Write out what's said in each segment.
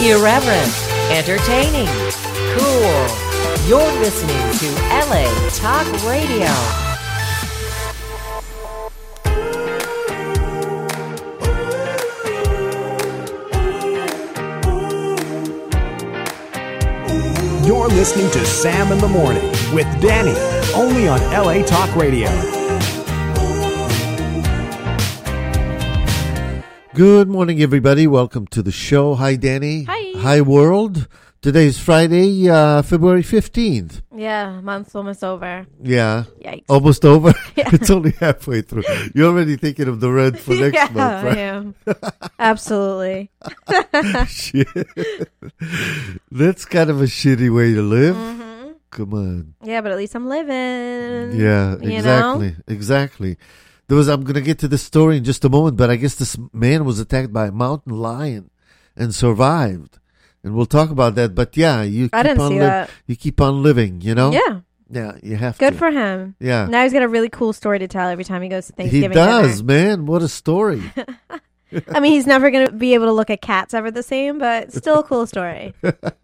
Irreverent, entertaining, cool. You're listening to LA Talk Radio. You're listening to Sam in the Morning with Danny, only on LA Talk Radio. Good morning, everybody. Welcome to the show. Hi, Danny. Hi. Hi, world. Today's Friday, February 15th. Yeah, month's almost over. Yeah. Yikes. Almost over? Yeah. It's only halfway through. You're already thinking of the rent for next yeah, month, right? I am. Absolutely. Shit. That's kind of a shitty way to live. Mm-hmm. Come on. Yeah, but at least I'm living. Yeah, you exactly. know? Exactly. I'm going to get to this story in just a moment, but I guess this man was attacked by a mountain lion and survived. And we'll talk about that. But yeah, you keep on living, you know? Yeah. Yeah, you have Good to. for him. Yeah. Now he's got a really cool story to tell every time he goes to Thanksgiving He does, dinner. man. What a story. I mean, he's never going to be able to look at cats ever the same, but still a cool story.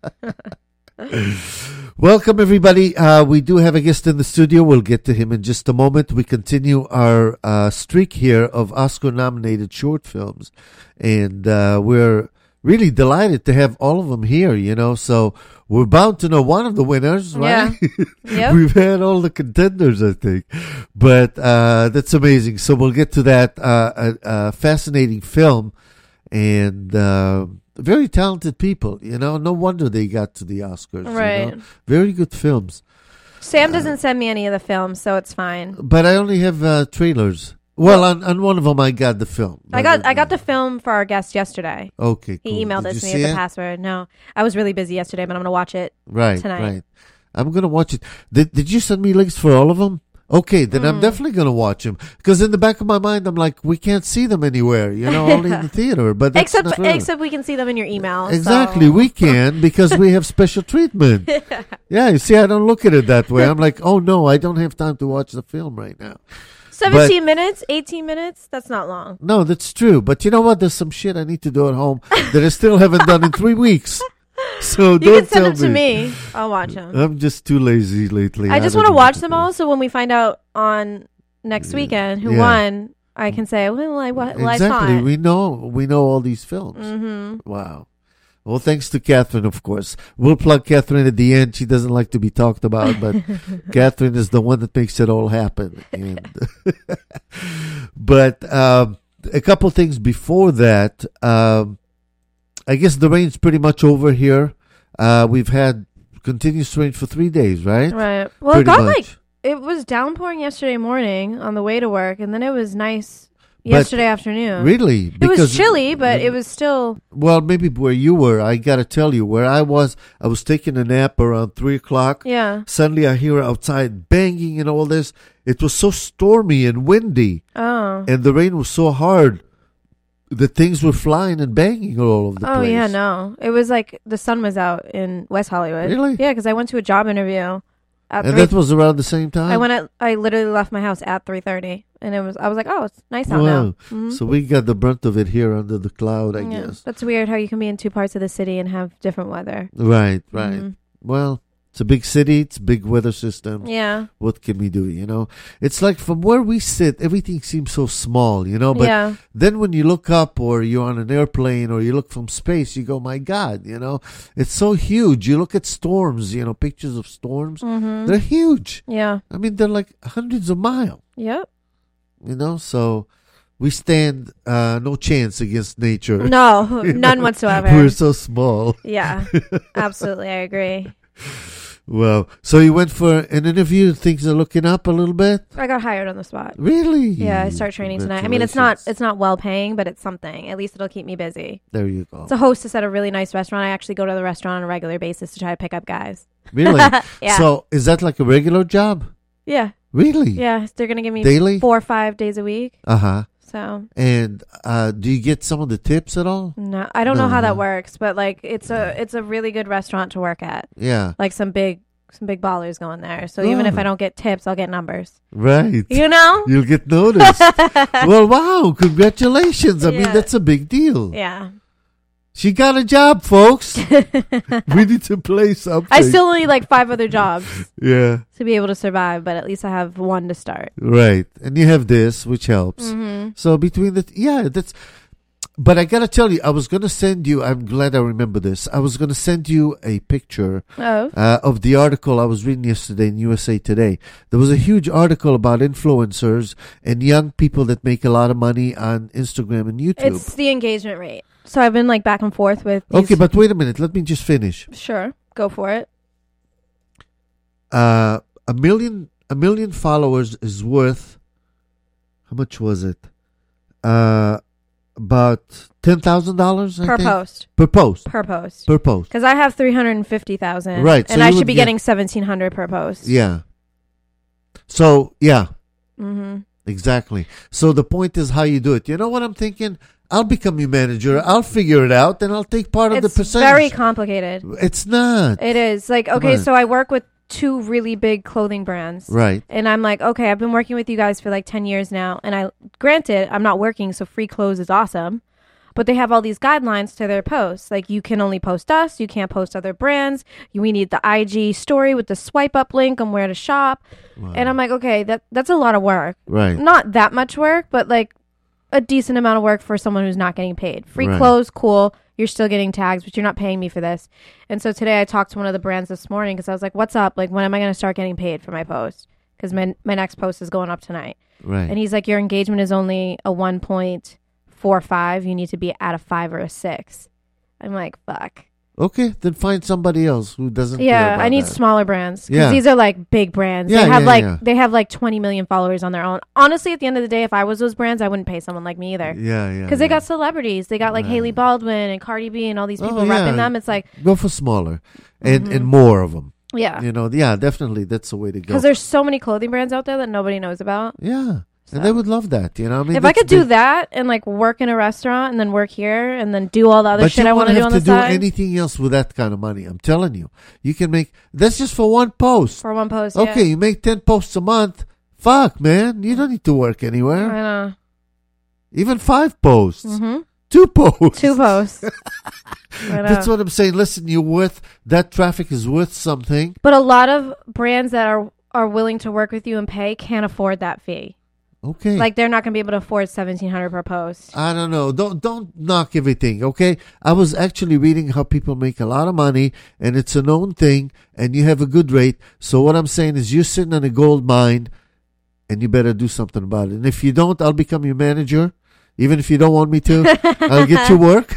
Welcome, everybody. We do have a guest in the studio. We'll get to him in just a moment. We continue our streak here of Oscar-nominated short films. And we're really delighted to have all of them here, you know. So we're bound to know one of the winners, right? Yeah. Yep. We've had all the contenders, I think. But that's amazing. So we'll get to that. A fascinating film. And very talented people, you know. No wonder they got to the Oscars. Right. You know? Very good films. Sam doesn't send me any of the films, so it's fine. But I only have trailers. Well, on one of them, I got the film. I got the film for our guest yesterday. Okay, cool. He emailed Did it to you me see with the it? password. No, I was really busy yesterday, but I'm going to watch it Right, tonight. right. I'm going to watch it. Did you send me links for all of them? Okay, then I'm definitely going to watch them. Because in the back of my mind, I'm like, we can't see them anywhere, you know, only in the theater. But that's not true. Except we can see them in your email. Exactly, so. we can because we have special treatment. Yeah, you see, I don't look at it that way. I'm like, oh no, I don't have time to watch the film right now. 17 minutes, 18 minutes, that's not long. No, that's true. But you know what? There's some shit I need to do at home that I still haven't done in 3 weeks. So You don't can send tell them to me. I'll watch them. I'm just too lazy lately. I just don't want to know watch what them do. all, so when we find out on next weekend who Yeah. won, I can say, well, I saw Exactly. it. We know all these films. Mm-hmm. Wow. Well, thanks to Catherine, of course. We'll plug Catherine at the end. She doesn't like to be talked about, but Catherine is the one that makes it all happen. And but a couple things before that. I guess the rain's pretty much over here. We've had continuous rain for 3 days, right? Right. Well, Pretty it got much. it was downpouring yesterday morning on the way to work, and then it was nice yesterday afternoon. Really? It was chilly, but it was still... Well, maybe where you were, I got to tell you, where I was taking a nap around 3 o'clock. Yeah. Suddenly I hear outside banging and all this. It was so stormy and windy. Oh. And the rain was so hard that things were flying and banging all over the place. Oh, yeah, no. It was like the sun was out in West Hollywood. Really? Yeah, because I went to a job interview at And that was around the same time? I literally left my house at 3:30, and I was like, oh, it's nice out now. Mhm. So we got the brunt of it here under the cloud, I guess. That's weird how you can be in two parts of the city and have different weather. Right. Mhm. Well, it's a big city. It's a big weather system. Yeah. What can we do, you know? It's like from where we sit, everything seems so small, you know? But Yeah. then when you look up or you're on an airplane or you look from space, you go, my God, you know? It's so huge. You look at storms, you know, pictures of storms. Mm-hmm. They're huge. Yeah. I mean, they're like hundreds of miles, Yep. you know? So we stand no chance against nature. No, none whatsoever. We're so small. Yeah. Absolutely, I agree. Well, so you went for an interview. Things are looking up a little bit. I got hired on the spot. Really? Yeah, I start training tonight. I mean, it's not well paying, but it's something. At least it'll keep me busy. There you go. It's a hostess at a really nice restaurant. I actually go to the restaurant on a regular basis to try to pick up guys. Really? Yeah. So is that like a regular job? Yeah. Really? Yeah. They're gonna give me Daily? 4 or 5 days a week. Uh-huh. So And do you get some of the tips at all? no, I don't know how No. that works, but like it's a really good restaurant to work at. Yeah. Like some big ballers going there. So even if I don't get tips, I'll get numbers. Right. You know? You'll get noticed. Well, wow. Congratulations. I mean, Yeah. that's a big deal. Yeah. She got a job, folks. We need to play something. I still need like 5 other jobs Yeah. to be able to survive, but at least I have one to start. Right. And you have this, which helps. Mm-hmm. So between that's. But I got to tell you, I was going to send you, I'm glad I remember this. I was going to send you a picture of the article I was reading yesterday in USA Today. There was a huge article about influencers and young people that make a lot of money on Instagram and YouTube. It's the engagement rate. So I've been like back and forth with these. Okay, but wait a minute. Let me just finish. Sure. Go for it. A million followers is worth, how much was it? About $10,000 Per post. Per post. Per post. Per post. Because I have 350,000. Right, And so I you should would be get- getting 1,700 per post. Yeah. So, yeah, Mm-hmm. exactly. So the point is how you do it. You know what I'm thinking? I'll become your manager. I'll figure it out, and I'll take part of the It's percentage. very complicated. It's not. It is. Like, okay, on. so I work with 2 really big clothing brands. Right. And I'm like, okay, I've been working with you guys for like 10 years now. And granted, I'm not working, so free clothes is awesome. But they have all these guidelines to their posts. Like, you can only post us. You can't post other brands. We need the IG story with the swipe up link on where to shop. Wow. And I'm like, okay, that's a lot of work. Right. Not that much work, but like a decent amount of work for someone who's not getting paid. Free Right. clothes, cool. You're still getting tags, but you're not paying me for this. And so today I talked to one of the brands this morning because I was like, what's up? Like, when am I going to start getting paid for my post? Because my next post is going up tonight. Right. And he's like, your engagement is only a 1.45. You need to be at a 5 or a 6. I'm like, fuck. Okay, then find somebody else who doesn't care Yeah, about I need that. smaller brands because Yeah. these are like big brands. Yeah, they have yeah, yeah. they have like 20 million followers on their own. Honestly, at the end of the day, if I was those brands, I wouldn't pay someone like me either. Yeah, yeah. Because they got celebrities. They got like Right. Haley Baldwin and Cardi B and all these people Oh, yeah. repping them. It's like, Go for smaller and more of them. yeah. You know, yeah, definitely. That's the way to go. Because there's so many clothing brands out there that nobody knows about. Yeah. So. And they would love that, you know. I mean, If I that's could do big- that and like work in a restaurant and then work here and then do all the other but shit you I want to do have on to the do side anything else with that kind of money. I'm telling you, you can make. That's just for one post. for one post. Okay, Yeah. you make 10 posts a month. Fuck, man, you don't need to work I anywhere. know. Even 5 posts, Mm-hmm. 2 posts. 2 posts. I know. That's what I'm saying. Listen, you're worth that traffic is worth something. But a lot of brands that are willing to work with you and pay can't afford that fee. Okay. Like, they're not going to be able to afford $1,700 per post. I don't know. Don't knock everything, okay? I was actually reading how people make a lot of money, and it's a known thing, and you have a good rate. So what I'm saying is you're sitting on a gold mine, and you better do something about it. And if you don't, I'll become your manager. Even if you don't want me to, I'll get you work.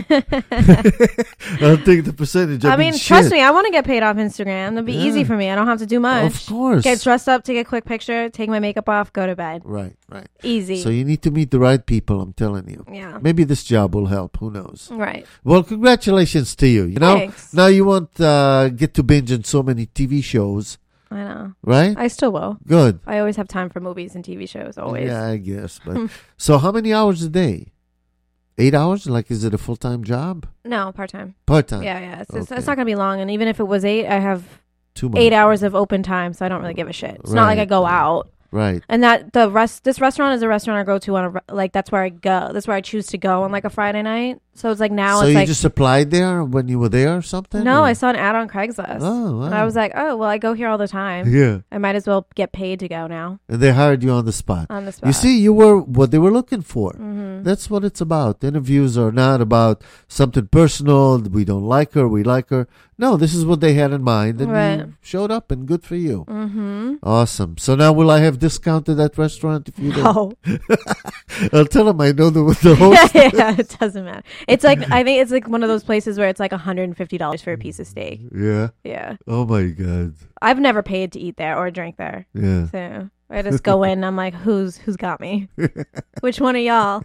I'll take the percentage. I mean, shit. trust me, I want to get paid off Instagram. That'd be Yeah. easy for me. I don't have to do much. Of course. Get dressed up, take a quick picture, take my makeup off, go to bed. Right, right. Easy. So you need to meet the right people, I'm telling you. Yeah. Maybe this job will help. Who knows? Right. Well, congratulations to you. You know, Thanks. now you won't get to binge on so many TV shows, I know. right? I still will. Good. I always have time for movies and TV shows, always. Yeah, I guess. But so, how many hours a day? 8 hours? Like, is it a full-time job? No, part-time. Part-time. Yeah. It's Okay. not going to be long. And even if it was 8, I have 2 months. 8 hours of open time, so I don't really give a shit. It's not like Right. I go out. Right. And this restaurant is a restaurant I go to on that's where I go. That's where I choose to go on like a Friday night. So it's like now So it's you like just applied there when you were there or something? no, or? I saw an ad on Craigslist. Oh, wow. And I was like, oh well, I go here all the time. Yeah. I might as well get paid to go now And they hired you on the spot. on the spot. You see, you were what they were looking for. Mm-hmm. That's what it's about. Interviews are not about something personal. We don't like her. We like her. No, this is what they had in mind. And Right. you showed up, and good for you. Mm-hmm. Awesome. So now will I have discount at that restaurant if you don't? No, I'll tell them I know the host. yeah, it doesn't matter. It's like I think it's like one of those places where it's like $150 for a piece of steak. Yeah. Yeah, Oh, my God. I've never paid to eat there or drink there, Yeah. so I just go in. And I'm like, who's got me? Which one of y'all?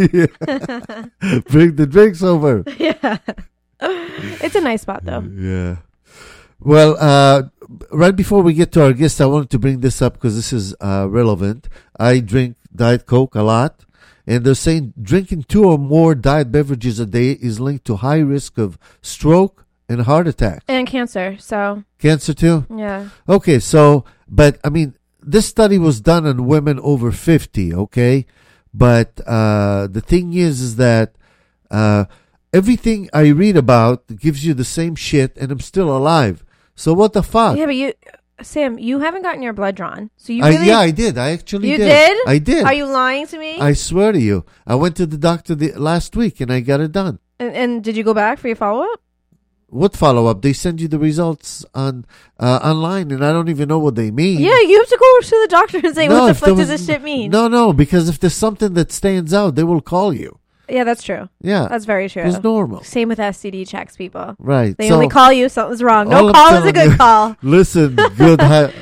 Bring the drinks over. Yeah, it's a nice spot though. Yeah. Well, right before we get to our guest, I wanted to bring this up because this is relevant. I drink Diet Coke a lot, and they're saying drinking 2 or more diet beverages a day is linked to high risk of stroke and heart attack. And cancer. So Cancer too? yeah. Okay, so, but I mean, this study was done on women over 50, okay? But the thing is that everything I read about gives you the same shit, and I'm still alive. So what the fuck? Yeah, but Sam, you haven't gotten your blood drawn, so you really. Yeah, I did. I actually You did. did? I did. Are you lying to me? I swear to you. I went to the doctor last week, and I got it done. And did you go back for your follow up? What follow up? They send you the results online, and I don't even know what they mean. Yeah, you have to go to the doctor and say, what the if fuck there does was- this shit mean? No, because if there's something that stands out, they will call you. Yeah, that's true. Yeah, That's very true. it's normal, Same with STD checks, people. right? They So, only call you, something's wrong. all No I'm call is a telling good you- call. Listen, good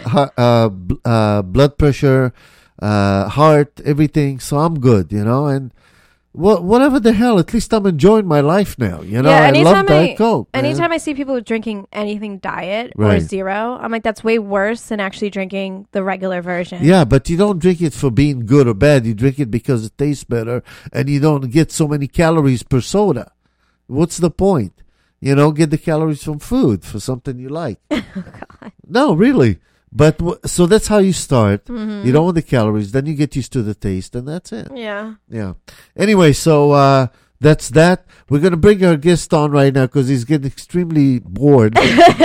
blood pressure, heart, everything. So I'm good, and whatever the hell. At least I'm enjoying my life now. I love Diet Coke. man. anytime I see people drinking anything diet or Right. zero, I'm like, that's way worse than actually drinking the regular version. Yeah, but you don't drink it for being good or bad. You drink it because it tastes better, and you don't get so many calories per soda. What's the point? Get the calories from food, for something you like. No, really. But so that's how you start. You don't want the calories, then you get used to the taste, and that's it. Yeah. Yeah. Anyway, so that's that. We're going to bring our guest on right now because he's getting extremely bored.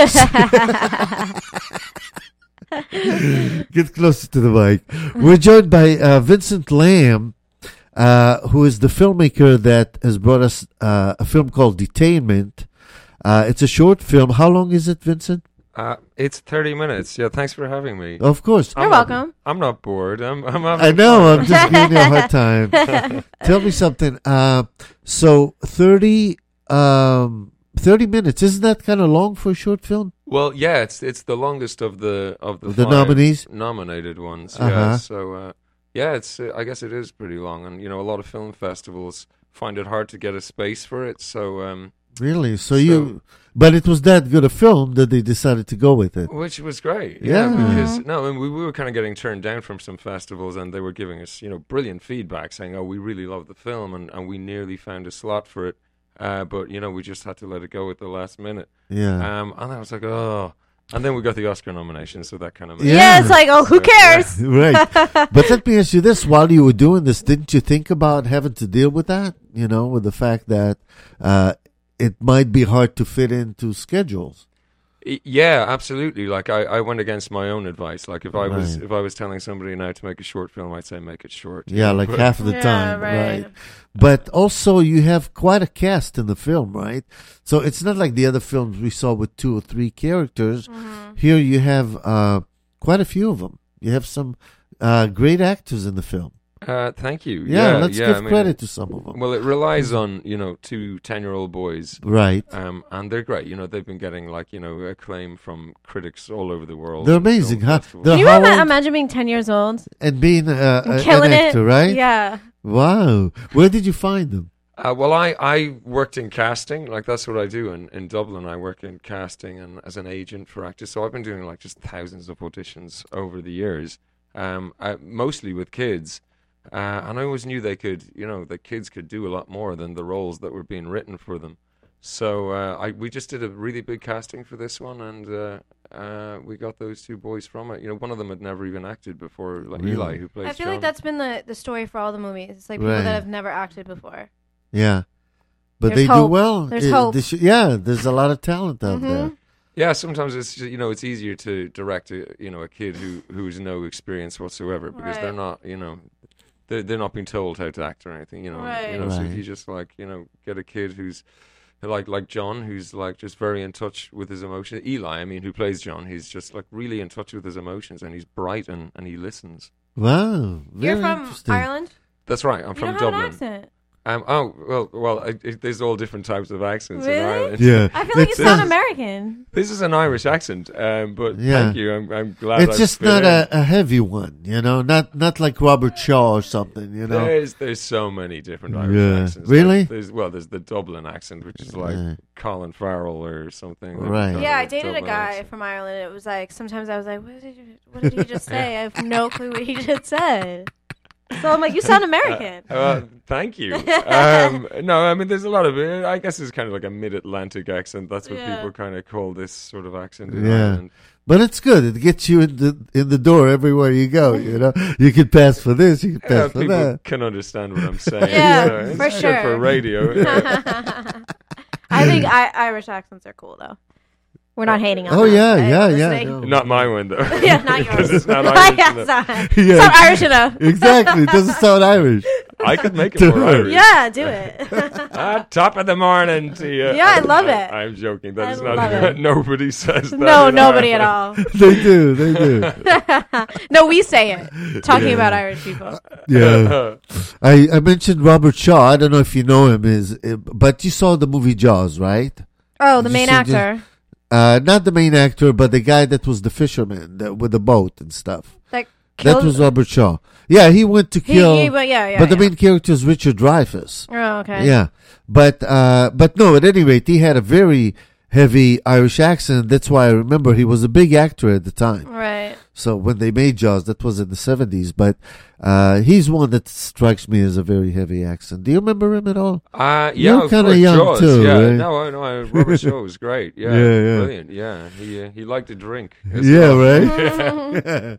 Get closer to the mic. We're joined by Vincent Lam, who is the filmmaker that has brought us a film called Detainment. It's a short film. How long is it, Vincent? It's 30 minutes. Yeah, thanks for having me. Of course. You're welcome. I'm not bored. I'm having I know. fun. I'm just giving you a hard time. Tell me something. So 30 minutes. Isn't that kind of long for a short film? Well, yeah, it's the longest of the The five nominees? nominated ones. Uh-huh. Yeah, so yeah, it's I guess it is pretty long, and a lot of film festivals find it hard to get a space for it. So Really? But it was that good a film that they decided to go with it. which was great. Yeah. Because we were kind of getting turned down from some festivals, and they were giving us brilliant feedback, saying, "Oh, we really love the film, and we nearly found a slot for it, but we just had to let it go at the last minute." Yeah. And I was like, oh. And then we got the Oscar nomination, so that kind of Yeah. Yeah, it's like, oh, who cares? Right. But let me ask you this. While you were doing this, didn't you think about having to deal with that? With the fact that it might be hard to fit into schedules. Yeah, absolutely. Like I went against my own advice. Like if I was Right. telling somebody now to make a short film, I'd say make it short. Yeah, like But- half of the Yeah, time. right. Right. But also, you have quite a cast in the film, right? So it's not like the other films we saw with 2 or 3 characters. Here you have quite a few of them. You have some great actors in the film. Thank you. Yeah, let's I give mean, credit to some of them. Well, it relies on 2 10-year-old boys. Right. And they're great. They've been getting acclaim from critics all over the world. They're and film amazing, huh? festivals. They're Can you how imagine, old? imagine being 10 years old? And being an Killing actor, it. right? Yeah. Wow. Where did you find them? Well, I worked in casting. Like, that's what I do in Dublin. I work in casting and as an agent for actors. So I've been doing just thousands of auditions over the years, mostly with kids. And I always knew they could, the kids could do a lot more than the roles that were being written for them. So we just did a really big casting for this one, and we got those 2 boys from it. One of them had never even acted before, like Really? Eli, who plays I feel John. like that's been the story for all the movies. It's like people Right. that have never acted before. Yeah. But There's they do hope. well. There's hope. There's a lot of talent out there. Yeah, sometimes it's it's easier to direct a kid who has no experience whatsoever because Right. they're not they're not being told how to act or anything Right. So Right. if you just get a kid who's like John, who's just very in touch with his emotions. Eli, who plays John, he's just really in touch with his emotions, and he's bright and he listens. Wow. You're Very from interesting. Ireland? That's right. I'm You from don't have an Dublin. accent. There's all different types of accents in Really? Ireland. Yeah. I feel like you It's- sound American. This is an Irish accent, but Yeah. thank you. I'm glad. It's I just fit not in. a heavy one, not like Robert Shaw or something, There's so many different Irish Yeah. accents. Really? There's the Dublin accent, which is like Yeah. Colin Farrell or something. Right. Kind Yeah, of I dated a Dublin guy accent. from Ireland. It was like sometimes I was like, what did he just say? I have no clue what he just said. So I'm like, you sound American. Thank you. No, there's a lot of it. I guess it's kind of like a mid-Atlantic accent. That's what Yeah. people kind of call this sort of accent in Yeah. Ireland. But it's good. It gets you in the door everywhere you go. You can pass for this. You can pass for People that. can understand what I'm saying. Yeah, so it's for good sure. for radio. Yeah. I think Irish accents are cool though. We're not hating on Oh, them, yeah, right? yeah, Listening. no. Not my one though. Yeah, not yours. Because it's not Yeah, Irish it's enough. not, Yeah. it's not Irish enough. Exactly. It doesn't sound Irish. I could make it more Irish. Yeah, do it. Top of the morning to you. Yeah, I love it. I'm joking. That I is love not. it. Nobody says that. No, in nobody at Ireland. all. They do. No, we say it. Talking about Irish people. Yeah. I mentioned Robert Shaw. I don't know if you know him, but you saw the movie Jaws, right? Oh, the You main see actor. Not the main actor, but the guy that was the fisherman with the boat and stuff. That That killed. was Robert Shaw. Yeah, he went to kill. Yeah. but the main character is Richard Dreyfuss. Oh, okay. Yeah, but no. At any rate, he had a very heavy Irish accent. That's why I remember he was a big actor at the time. Right. So when they made Jaws, that was in the 70s. But he's one that strikes me as a very heavy accent. Do you remember him at all? Yeah, You're of kinda course, young Jaws, too, Yeah, right? no. Robert Shaw was great. Yeah, Yeah. brilliant. Yeah, he liked to drink. as Yeah, well. right.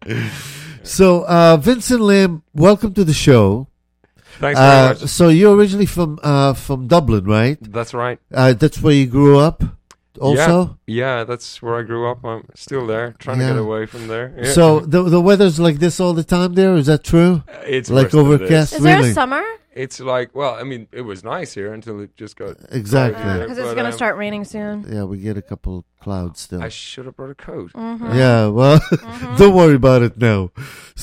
So Vincent Lam, welcome to the show. Thanks very much. So you're originally from Dublin, right? That's right. That's where you grew up. Also. Yeah, that's where I grew up. I'm still there, trying to Yeah. get away from there. Yeah. So the weather's like this all the time there. Is that true? It's like worse than overcast? this. Is there Really? a summer? It's like, well, I mean, it was nice here until it just got Exactly. cloudy, Because it's but, going to start raining soon. Yeah, we get a couple clouds still. I should have brought a coat. Mm-hmm. Yeah, well, don't worry about it now.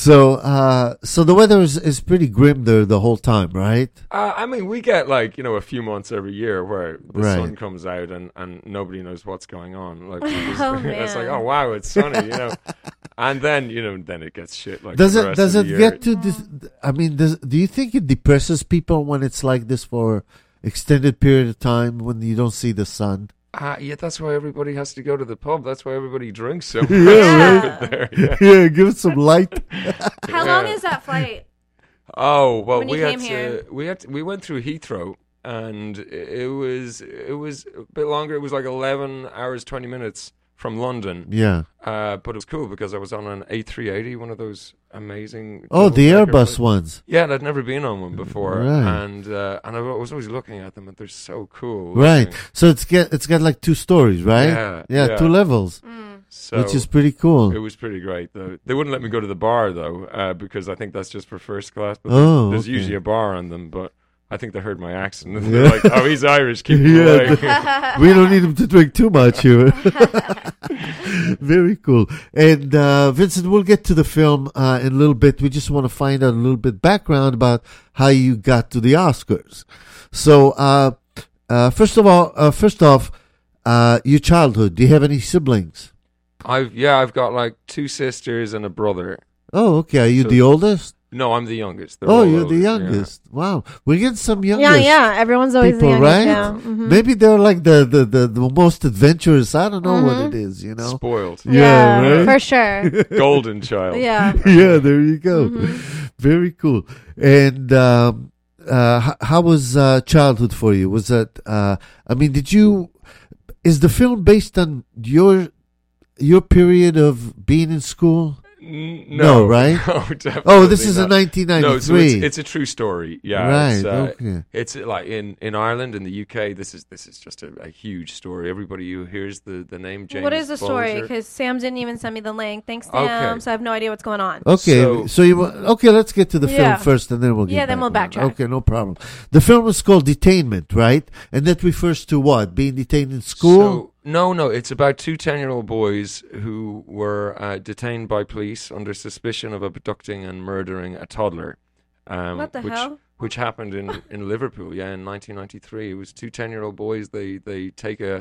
So, so the weather is pretty grim there the whole time, right? I mean, we get like, a few months every year where the Right. sun comes out and nobody knows what's going on. Like, Oh, it's like, man. oh wow, it's sunny, and then then it gets shit. Like Does the it rest does of it the year. get to this? I mean, do you think it depresses people when it's like this for extended period of time when you don't see the sun? Yeah, that's why everybody has to go to the pub. That's why everybody drinks so much Yeah, over there. Yeah. Yeah, give it some light. How long is that flight? Oh well, When you we came had here? we went through Heathrow, and it was a bit longer. It was like 11 hours 20 minutes from London. Yeah. But it was cool because I was on an A380, one of those amazing. Oh, the double-decker Airbus flights. ones. Yeah, and I'd never been on one before, Right. and I was always looking at them, and they're so cool. Right. looking. So it's got like 2 stories, right? Yeah, Yeah, yeah. 2 levels, So which is pretty cool. it was pretty great, though. They wouldn't let me go to the bar though, because I think that's just for first class. But Oh, there's okay. usually a bar on them, but I think they heard my accent. Yeah. They're like, "Oh, he's Irish. Keep him Yeah, away." We don't need him to drink too much here. Very cool. And Vincent, we'll get to the film in a little bit. We just want to find out a little bit background about how you got to the Oscars. So, first off, your childhood. Do you have any siblings? I've got like 2 sisters and a brother. Oh, okay. Are you So- the oldest? No, I'm the youngest. They're Oh, all you're older, the yeah. youngest. Wow. We're getting some youngest. Yeah. Everyone's always people, the youngest. right? Yeah. Mhm. Maybe they're like the most adventurous. I don't know what it is, you know. Spoiled, Yeah, right? For sure. golden child. Yeah. Yeah, there you go. Very cool. And how was childhood for you? Was that? I mean, is the film based on your period of being in school? No, right? No, definitely Oh, this is not. in 1993. No, so it's a true story. Yeah, Right, It's, okay. It's like in Ireland, in the UK. This is just a huge story. Everybody who hears the name James. What is the story? Bulger- Because Sam didn't even send me the link. Thanks, Sam. Okay. So I have no idea what's going on. Okay, So- so okay, let's get to the film Yeah. first, and then we'll get Yeah, then we'll back on it. backtrack. Okay, no problem. The film is called Detainment, right? And that refers to what? Being detained in school? So, no. It's about 2 10-year-old boys who were detained by police under suspicion of abducting and murdering a toddler. What the hell? Which happened in Liverpool, in 1993. It was 2 10-year-old boys. They take a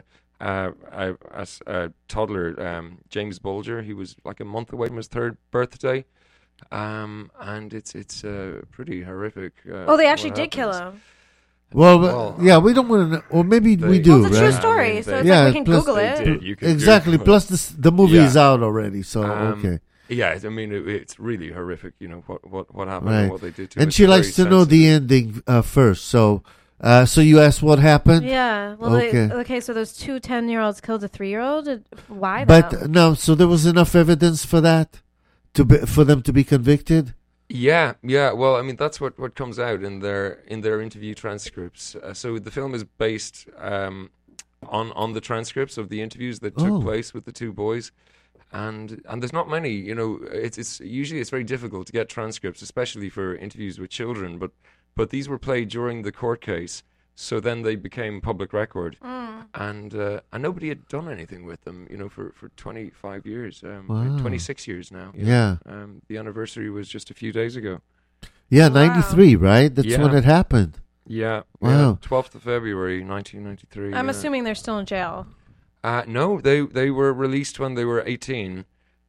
toddler, James Bulger. He was like a month away from his 3rd birthday, and it's pretty horrific. Oh, they actually what did kill happens. him. Well, yeah, we don't want to know. Or maybe we They- do, Well, it's a right? true story, I mean, so they- it's Yeah, like we can plus Google They it. did. You can Exactly. Google it. Plus, the movie Yeah. is out already, so Um, okay. Yeah, I mean it's really horrific. What happened Right. and what they did to him. And It's she likes to very know the sensitive. ending first. So you asked what happened? Yeah. Well, Okay. okay, so those 2 10-year-olds killed a 3-year-old? Why, But though? no, so there was enough evidence for that for them to be convicted? Yeah. Well, I mean that's what comes out in their interview transcripts. So the film is based on the transcripts of the interviews that took place with the two boys. And there's not many, you know. It's usually very difficult to get transcripts, especially for interviews with children. But these were played during the court case, so then they became public record. And nobody had done anything with them, you know, for 25 years, 26 years now. Yeah. The anniversary was just a few days ago. Yeah, 93, right? That's when it happened. Yeah. Wow. 12th of February, 1993. I'm assuming they're still in jail. No, they were released when they were 18.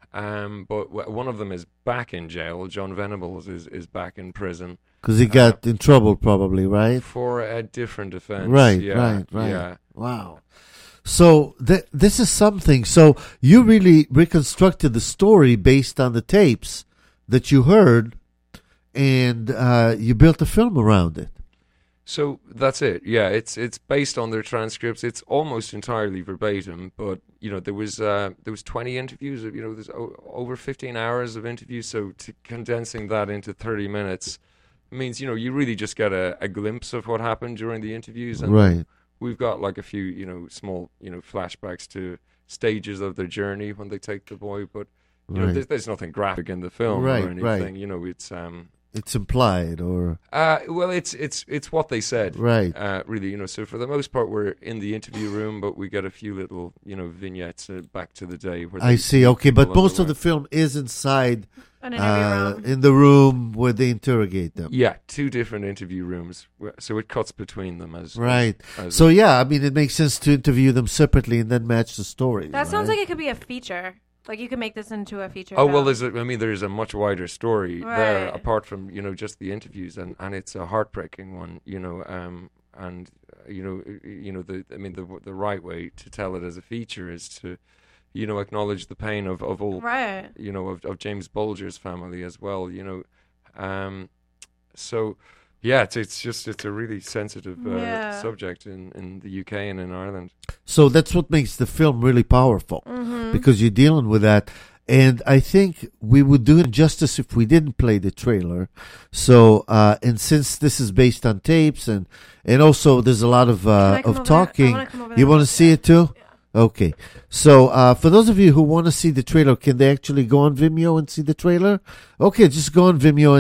But one of them is back in jail. John Venables is back in prison. Because he got in trouble, probably, right? For a different offense. Right. Yeah. Wow. So this is something. So you really reconstructed the story based on the tapes that you heard, and you built a film around it. So that's it. Yeah, it's based on their transcripts. It's almost entirely verbatim, but you know there was 20 interviews. You know, there's over 15 hours of interviews. So condensing that into 30 minutes means, you know, you really just get a glimpse of what happened during the interviews. And right. We've got like a few, you know, small, you know, flashbacks to stages of their journey when they take the boy, but you know, there's nothing graphic in the film or anything. Right. You know, it's implied, or well, it's what they said, right? Really, you know. So for the most part, we're in the interview room, but we get a few little, you know, vignettes back to the day. Where I see. Okay, but most of the film is inside in the room where they interrogate them. Yeah, 2 different interview rooms, so it cuts between them as right. As so yeah, I mean, it makes sense to interview them separately and then match the story. That sounds like it could be a feature. Like you could make this into a feature. Oh, well, there's a much wider story there, apart from, you know, just the interviews, and it's a heartbreaking one, you know, and you know the right way to tell it as a feature is to, you know, acknowledge the pain of all, you know, of James Bulger's family as well, you know, so. Yeah, it's a really sensitive subject in the UK and in Ireland. So that's what makes the film really powerful, because you're dealing with that. And I think we would do injustice if we didn't play the trailer. So, and since this is based on tapes and also there's a lot of talking, you want to see it too? Yeah. Okay. So, for those of you who want to see the trailer, can they actually go on Vimeo and see the trailer? Okay, just go on Vimeo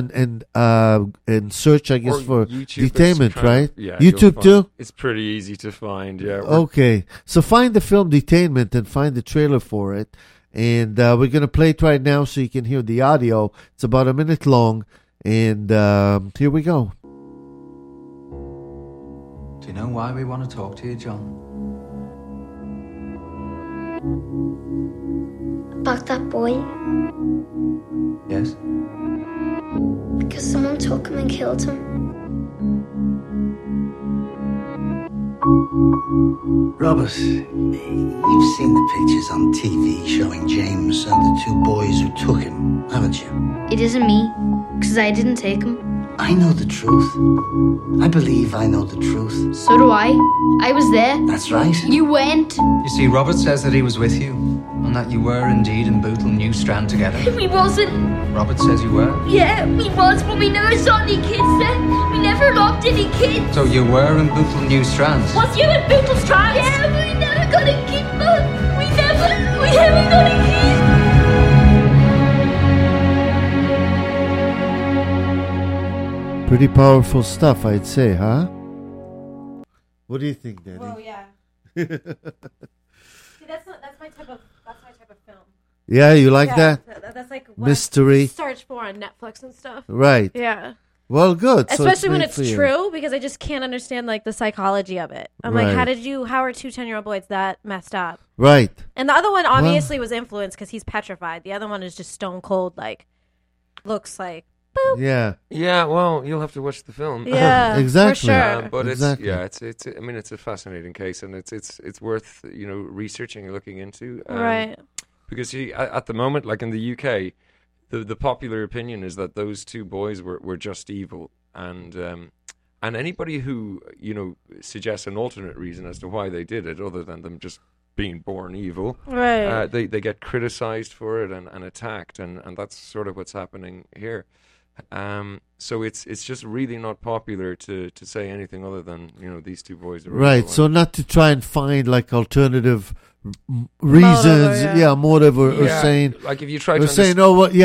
and search, I guess, or for YouTube Detainment, right? Yeah, YouTube too? It's pretty easy to find, yeah. Okay. So find the film Detainment and find the trailer for it. And we're going to play it right now so you can hear the audio. It's about a minute long. And here we go. Do you know why we want to talk to you, John? About that boy. Yes? Because someone took him and killed him. Robert, you've seen the pictures on TV showing James and the 2 boys who took him, haven't you? It isn't me, because I didn't take him. I know the truth. I believe I know the truth. So do I. I was there. That's right. You went. You see, Robert says that he was with you, and that you were indeed in Bootle New Strand together. We wasn't. Robert says you were? Yeah, we was, but we never saw any kids then. We never locked any kids. So you were in Bootle New Strand? Was you in Bootle Strand? Yeah, we never got a kid, man. We never got a kid. Pretty powerful stuff, I'd say, huh? What do you think, Danny? Well, yeah. See, that's my type of film. Yeah, you like that? That's like what mystery. I search for on Netflix and stuff. Right. Yeah. Well, good. Especially when it's true, because I just can't understand like the psychology of it. I'm like, how are 2 10-year-old boys that messed up? Right. And the other one obviously was influenced because he's petrified. The other one is just stone cold, like looks like. Boop. Yeah. Yeah. Well, you'll have to watch the film. Yeah. Exactly. For sure. But exactly. it's I mean, it's a fascinating case, and it's worth, you know, researching and looking into. Right. Because at the moment, like in the UK, the popular opinion is that those 2 boys were just evil, and anybody who, you know, suggests an alternate reason as to why they did it, other than them just being born evil, right? They get criticized for it and attacked, and that's sort of what's happening here. So it's just really not popular to say anything other than, you know, these two boys are Right. evil. So not to try and find like alternative reasons, motive, or saying, like if you try or to saying,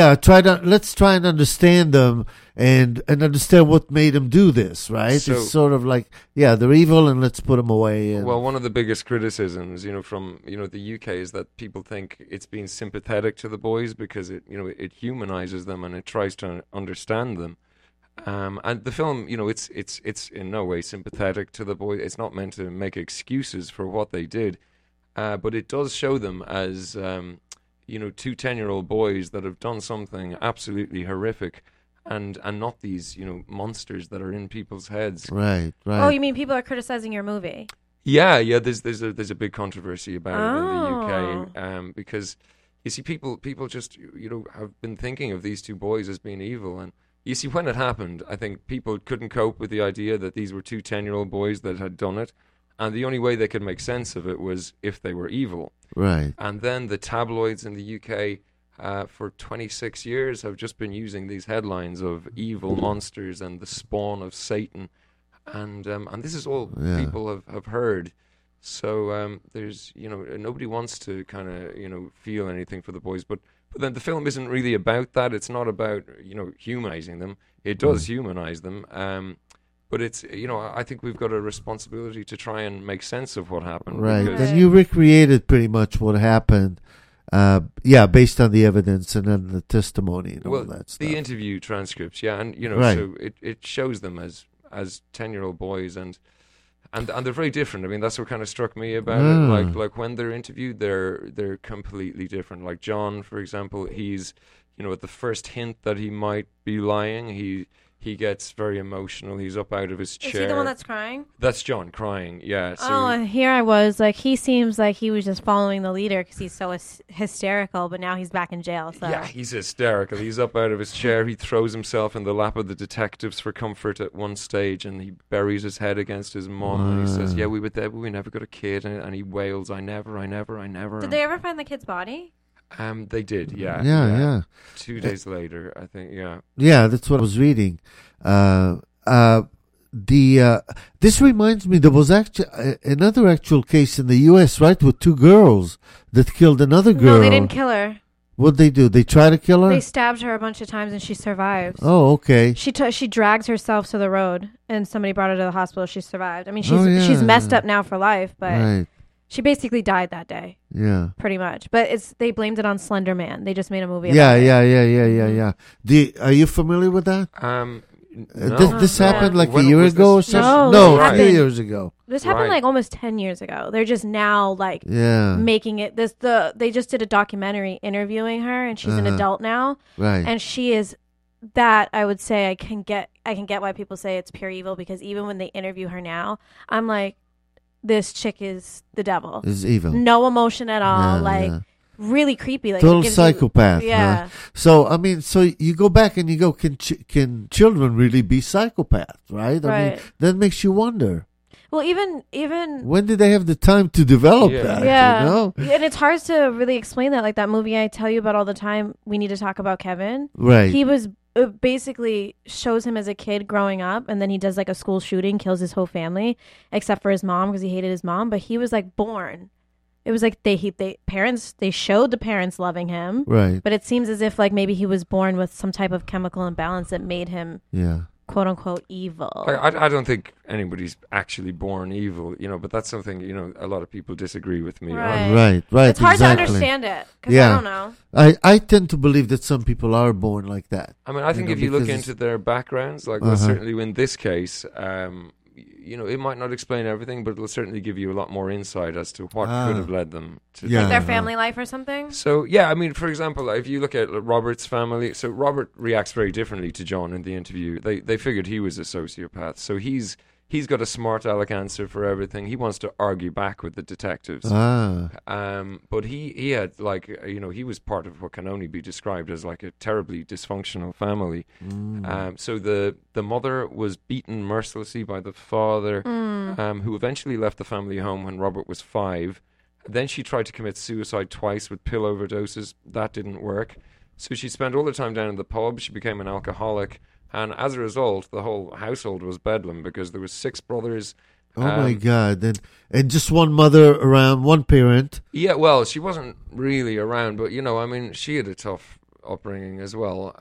let's try and understand them and understand what made them do this. Right. So- It's sort of like, they're evil and let's put them away. And, Well, one of the biggest criticisms, you know, from, you know, the UK is that people think it's being sympathetic to the boys because it, you know, it humanizes them and it tries to understand them. And the film, you know, it's in no way sympathetic to the boys. It's not meant to make excuses for what they did, but it does show them as, you know, two 10-year-old boys that have done something absolutely horrific. And not these, you know, monsters that are in people's heads. Right. Oh, you mean people are criticizing your movie? Yeah. There's a big controversy about it in the UK because you see, people just, you know, have been thinking of these two boys as being evil, and you see, when it happened, I think people couldn't cope with the idea that these were two 10-year-old boys that had done it, and the only way they could make sense of it was if they were evil. Right. And then the tabloids in the UK. For 26 years have just been using these headlines of evil monsters and the spawn of Satan, and this is all people have heard. So there's, you know, nobody wants to kind of, you know, feel anything for the boys, but then the film isn't really about that. It's not about, you know, humanizing them. It does humanize them, but it's, you know, I think we've got a responsibility to try and make sense of what happened. Right. because- And you recreated pretty much what happened. Based on the evidence and then the testimony and all that stuff. The interview transcripts, and you know, Right. so it shows them as 10-year-old boys, and they're very different. I mean, that's what kind of struck me about it. Like when they're interviewed, they're completely different. Like John, for example, he's, you know, at the first hint that he might be lying, he gets very emotional. He's up out of his chair. Is he the one that's crying? That's John crying. Yeah. So And here I was like, he seems like he was just following the leader because he's so hysterical, but now he's back in jail. So yeah, he's hysterical. He's up out of his chair. He throws himself in the lap of the detectives for comfort at one stage, and he buries his head against his mum. And he says, "Yeah, we were there, but we never got a kid." And he wails, "I never." Did they ever find the kid's body? They did. Yeah. Yeah. 2 days later, I think. Yeah. Yeah, that's what I was reading. This reminds me, there was actually another actual case in the U.S., right, with two girls that killed another girl. No, they didn't kill her. What'd they do? They try to kill her? They stabbed her a bunch of times and she survives. Oh, okay. She drags herself to the road and somebody brought her to the hospital. She survived. I mean, Oh, she's messed up now for life, but Right. she basically died that day, Yeah. pretty much. But they blamed it on Slender Man. They just made a movie about Yeah, it. yeah. Are you familiar with that? No. This No. happened like When a year was ago or this? something? No, No, it a few happened- years ago. This happened Right. like almost 10 years ago. They're just now like Yeah. making it they just did a documentary interviewing her, and she's an adult now, Right. and she is that I would say I can get why people say it's pure evil, because even when they interview her now, I'm like, this chick is the devil. Is evil. No emotion at all. Yeah. Really creepy. Like, Total it gives you- psychopath. Yeah. Huh? So, I mean, so you go back and you go, can children really be psychopaths, right? I mean, Right. that makes you wonder. Well, even When did they have the time to develop Yeah. that? yeah, You know? and it's hard to really explain that. Like that movie I tell you about all the time. We need to talk about Kevin. Right. He was basically shows him as a kid growing up, and then he does like a school shooting, kills his whole family except for his mom because he hated his mom. But he was like born. It was like they showed the parents loving him, Right. but it seems as if like maybe he was born with some type of chemical imbalance that made him Yeah. quote unquote evil. I don't think anybody's actually born evil, you know, but that's something, you know, a lot of people disagree with me Right. on. Right. It's hard exactly. to understand it because Yeah. I don't know. I tend to believe that some people are born like that. I mean, I think know, if you look because into their backgrounds, like well, Uh-huh. certainly in this case, you know, it might not explain everything, but it'll certainly give you a lot more insight as to what Ah. could have led them to Yeah. Like their Uh-huh. family life or something. So, yeah, I mean, for example, if you look at Robert's family, so Robert reacts very differently to John in the interview. They figured he was a sociopath. So he's got a smart aleck answer for everything. He wants to argue back with the detectives. Ah. But he had, like, you know, he was part of what can only be described as like a terribly dysfunctional family. So the mother was beaten mercilessly by the father, who eventually left the family home when Robert was 5. Then she tried to commit suicide twice with pill overdoses. That didn't work. So she spent all the time down in the pub. She became an alcoholic. And as a result, the whole household was bedlam because there was 6 brothers. Oh my God! And just one mother around, one parent. Yeah, well, she wasn't really around, but I mean, she had a tough upbringing as well.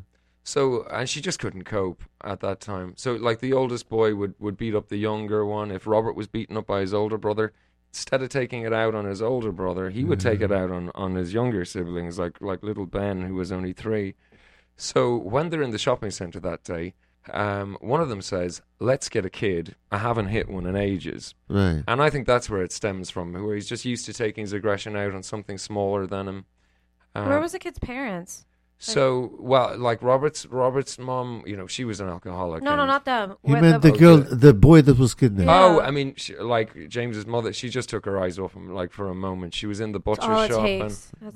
So, and she just couldn't cope at that time. So, like, the oldest boy would beat up the younger one. If Robert was beaten up by his older brother, instead of taking it out on his older brother, he would take it out on his younger siblings, like little Ben, who was only 3. So, when they're in the shopping centre that day, one of them says, "Let's get a kid. I haven't hit one in ages." Right. And I think that's where it stems from, where he's just used to taking his aggression out on something smaller than him. Where was the kid's parents? So, well, like Robert's mom, she was an alcoholic. No, not them. He meant the boy that was kidnapped. Yeah. Oh, I mean, like James's mother, she just took her eyes off him, like for a moment. She was in the butcher shop, and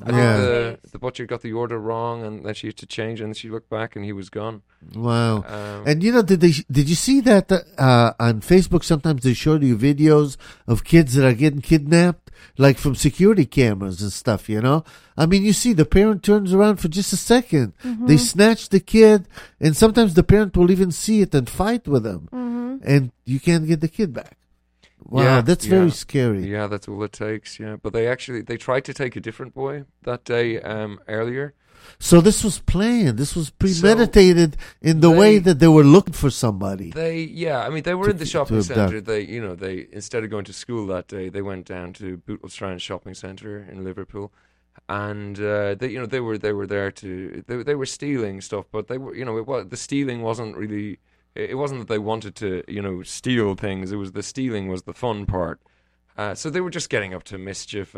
the butcher got the order wrong, and then she had to change, and she looked back, and he was gone. Wow! And did you see that on Facebook? Sometimes they show you videos of kids that are getting kidnapped, like from security cameras and stuff. I mean, you see the parent turns around for just a second. Mm-hmm. They snatch the kid, and sometimes the parent will even see it and fight with them, and you can't get the kid back. Wow, that's very scary. Yeah, that's all it takes. Yeah, but they tried to take a different boy that day earlier. So this was planned. This was premeditated in the way that they were looking for somebody. I mean, they were in the shopping centre. They instead of going to school that day, they went down to Bootle Strand Shopping Centre in Liverpool, and they were there to they were stealing stuff, but they were the stealing wasn't really. It wasn't that they wanted to steal things. It was the stealing was the fun part. So they were just getting up to mischief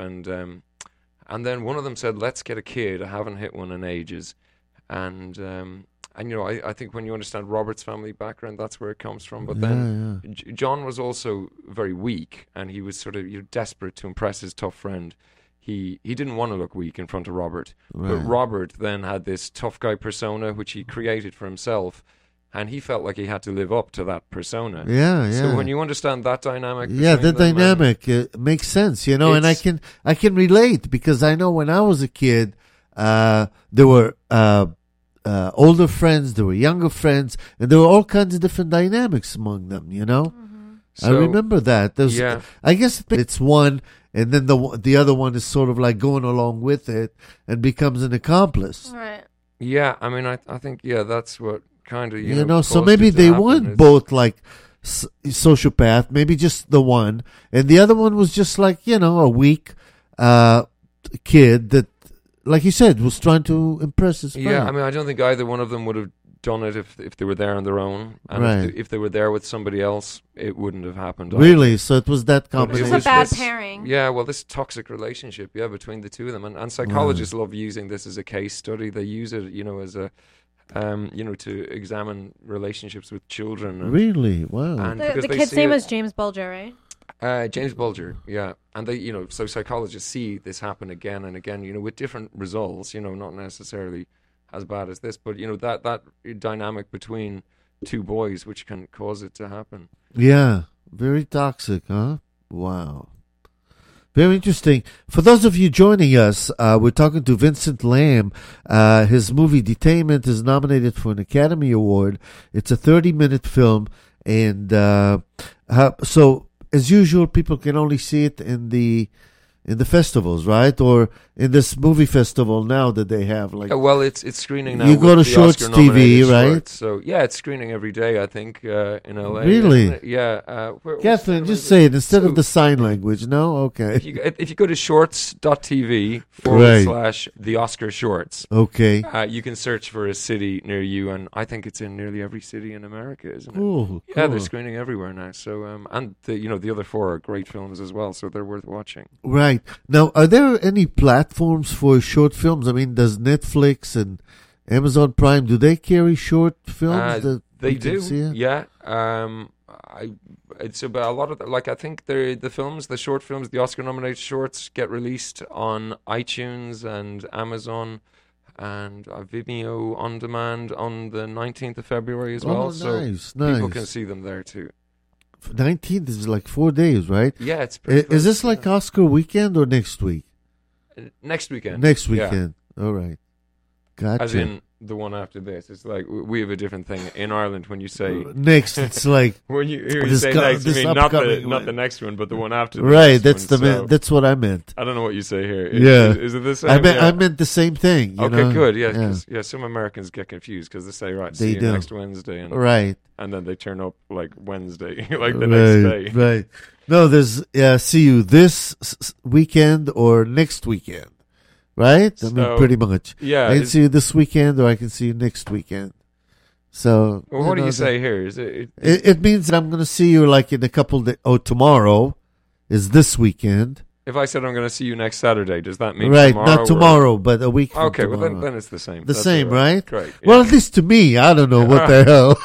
and then one of them said, "Let's get a kid. I haven't hit one in ages." And I think when you understand Robert's family background, that's where it comes from. But then John was also very weak, and he was sort of desperate to impress his tough friend. He didn't want to look weak in front of Robert. Right. But Robert then had this tough guy persona, which he created for himself. And he felt like he had to live up to that persona. Yeah. So when you understand that dynamic, the dynamic makes sense, and I can relate because I know when I was a kid, there were older friends, there were younger friends, and there were all kinds of different dynamics among them. Mm-hmm. I remember that. I guess it's one, and then the other one is sort of like going along with it and becomes an accomplice. Right. Yeah, I mean, I think that's what. Kind of, so maybe they weren't both like sociopath, maybe just the one, and the other one was just like a weak kid that, like you said, was trying to impress his friend. Yeah, I mean, I don't think either one of them would have done it if they were there on their own, and if they were there with somebody else, it wouldn't have happened. Really? So it was that combination. It was a bad pairing. Yeah, well, this toxic relationship, between the two of them, and psychologists love using this as a case study. They use it, as a to examine relationships with children. Really? Wow. And the kid's name is James Bulger, right? James Bulger, yeah. And they, so psychologists see this happen again and again, with different results, not necessarily as bad as this, but, that dynamic between two boys, which can cause it to happen. Yeah. Very toxic, huh? Wow. Very interesting. For those of you joining us, we're talking to Vincent Lam. His movie Detainment is nominated for an Academy Award. It's a 30-minute film, and so as usual, people can only see it in the festivals, right? Or in this movie festival now that they have, like. Well, it's screening now. You go to Shorts TV, right? Shorts. So it's screening every day, I think, in LA. Really? Yeah. Catherine, just say it instead of the sign language. No, okay. If you go to shorts.tv / the Oscar Shorts, okay, you can search for a city near you, and I think it's in nearly every city in America, isn't it? Cool. Yeah, they're screening everywhere now. So and the other 4 are great films as well, so they're worth watching. Right. Now, are there any platforms for short films? I mean, does Netflix and Amazon Prime, do they carry short films? They do, yeah. It's about a lot of I think the films, the short films, the Oscar-nominated shorts get released on iTunes and Amazon and Vimeo on demand on the 19th of February as well. Nice. People can see them there too. 19th is like 4 days, right? Yeah, it's pretty close. Is this like Oscar weekend or next week? Next weekend. Next weekend. Yeah. All right. Gotcha. As in the one after this. It's like we have a different thing in Ireland when you say next. It's like when you hear you this say co- next, I this mean not upcoming the one. next one, but the one after. The right. next That's one. the that's what I meant. I don't know what you say here. Yeah. Is it the same? I meant the same thing. You Okay, know? good. Yeah, 'cause, some Americans get confused because they say, right, They see you do. next Wednesday. And, Right. and then they turn up like Wednesday, like the next day. Right. No, there's see you this weekend or next weekend. Right? I mean, So, pretty much. yeah, I can it's- see you this weekend or I can see you next weekend. So. Well, what do know, you say here? Is it It means that I'm going to see you like in a couple days. Oh, tomorrow is this weekend. if I said I'm going to see you next Saturday, does that mean Right, tomorrow? not tomorrow, but a week from Okay, well tomorrow. then it's the same. The That's same, all right? Great. Well, yeah. at least to me, I don't know what the hell.